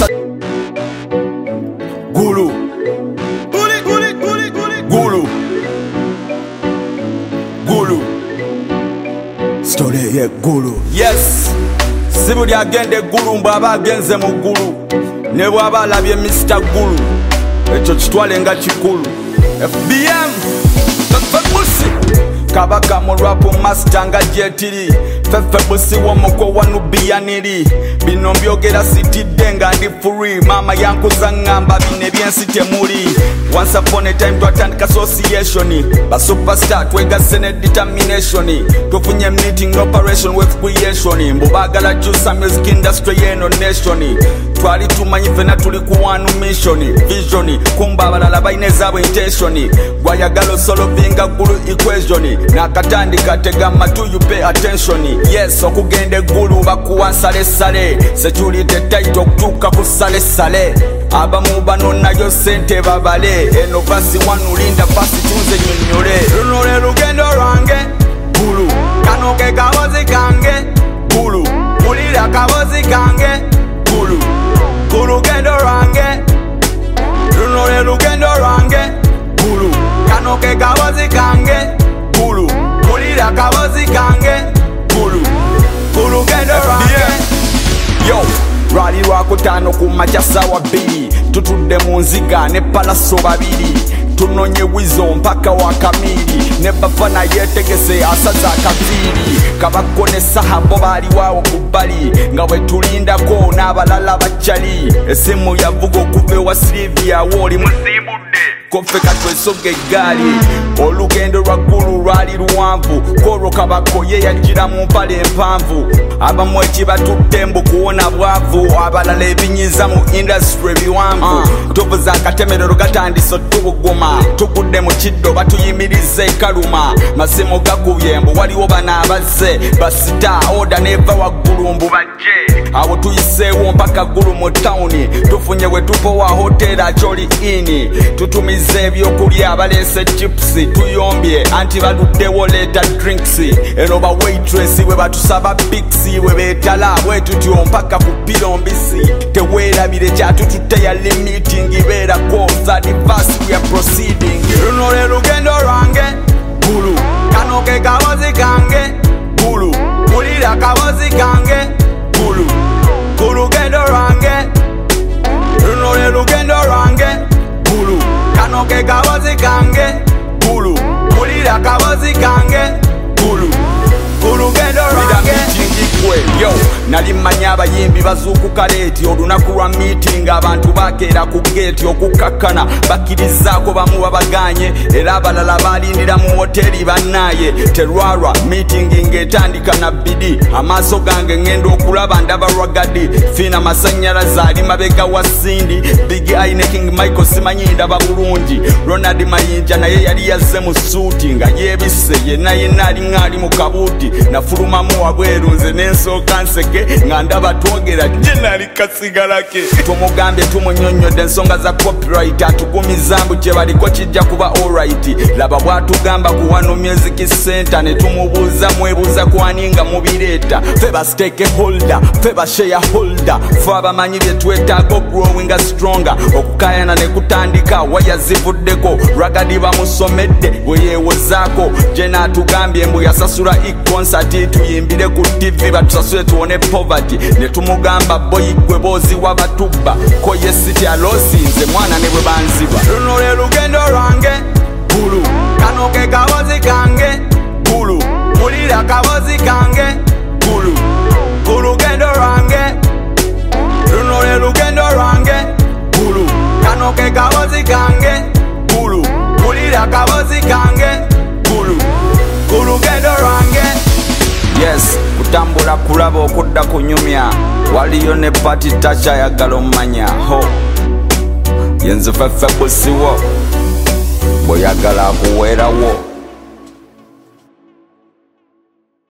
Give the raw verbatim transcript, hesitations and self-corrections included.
sa Gulu Guli guli guli guli Gulu Gulu Story ye Gulu. Yes Sibuli agende Gulu mbaba agenze mu Gulu ne bwaba alabye Mister Gulu ekyo kitwale nga kikulu F B M Fefe Busi Kabaka mu rap master nga jetiri Fefe Busi w'omuko wanu biyaniri bino mbyogera sitidde nga ndi free mama yankuza ngamba bine byensi temuli once upon a time twatandika association ba superstar twegase ne determination tufunye meeting operation with creation mbubagala juice music industry yeno nation twali tumanyi fena tuli ku one mission vision kumba abalala bayine zaabwe intention gwayagala solvinga Gulu equation nakatandika tega matu you pay attention yes okugende Gulu bakuwa sale sale security tight okutuka ku sale sale abamu bano nayo sente babale eno basi wanulinda basi tuze nyonyole runole lugendo lwange Gulu kano ke kawozi kange Gulu ulira kawozi kange Gulu Gulu gendo lwange runole lugendo lwange Gulu kano ke kawozi kange Gulu ulira kawozi kange Gulu Gulu gendo lwange yo Rally rwako tano kumacha sawa bili tutudde mu nziga ne palaso babiri tunonye wizo mpaka wa kamili ne bafana yetegese asaza kafiri kabako ne sahabo bali wao kubali nga we tulindako n'abalala bachali esimu yavuga okuve wa Silvia woli musibudde kofe katwesoge gali olugendo lwa Gulu lwali luwanvu koro kabako ye yagira mu mpale empanvu abamu ekibatutte mbu kuwona bwavu abalala ebinyiza mu industry biwanvu uh. tuvuza akatemerero gatandiso tubuguma tugudde mu kiddo batuyimirize kaluma masimu gakubye mbu waliwo bana abazze basita oda neva wa Gulu mbu bajje awo tuyiseewo mpaka Gulu mu tawuni tufunye we tupo wa hotela choli ini tutumize ebyokulya abalese chips tuyombye anti baduddewo leta drinks eno ba waitress we batusaba pixi we betala bwe tutyo mpaka ku pilo mbisi tewerabire kyatututte ya meeting ibera ko third verse we are proceeding runole lugendo lwange Gulu kano ke kawozi kange Gulu ulira kawozi kange Gulu Gulu gendo lwange runole lugendo lwange Gulu kano ke kawozi kange Gulu ulira kawozi kange Gulu Gulu gendo lwange yo nalimanya abayimbi bazuukuka leeti olunaku lwa meeting abantu bakeera ku gate okukakkana bakkirizaako bamu babaganye era abalala balindira mu hoteri bannaye terwarwa meeting ng'etandika na bidi amaaso gange ngenda okulaba ndaba rwagadi fiina masanyalaze ali mabega wa Sindi Big Ine King Michael simanyi ndaba bulungi Ronald Mayinja naye yali yazze mu suuti nga yeebisse yenna yenna alinga ali mu kabuuti nafulumamu wabwerunze n'ensooka nseke nga ndaba twogera jenali kasigalake tumugambye tumunyonyodde ensonga za copyright atugumiza mbu kye baliko kijja kuba alright laba bwatugamba ku Wano Music Center ne tumubuuza mwebuuza kwaninga mubireeta fe ba stakeholder fe ba shareholder fe abamanyi bye twetaaga growing stronger okukayana ne kutandika waya zivuddeko ragadi bamusomedde bwe yeewozaako je n'atugambye mbu yasasula i-concert tuyimbire ku T V batusasule tuwone poverty ne tumugamba boyi gwe boozi w'abatubba ko yesiti alosinze mwana ne bwe banziba runole lugendo lwange Gulu kano ke kawozi kange Gulu mulira kawozi kange Gulu Gulu gendo lwange runole lugendo lwange Gulu kano ke kawozi kange Gulu mulira kawozi kange Gulu Gulu gendo lwange yes kutambula kulaba okudda kunyumya waliyo ne party tacha yagala omanya ho yenze Fefe Busi wo boyagala kuwerawo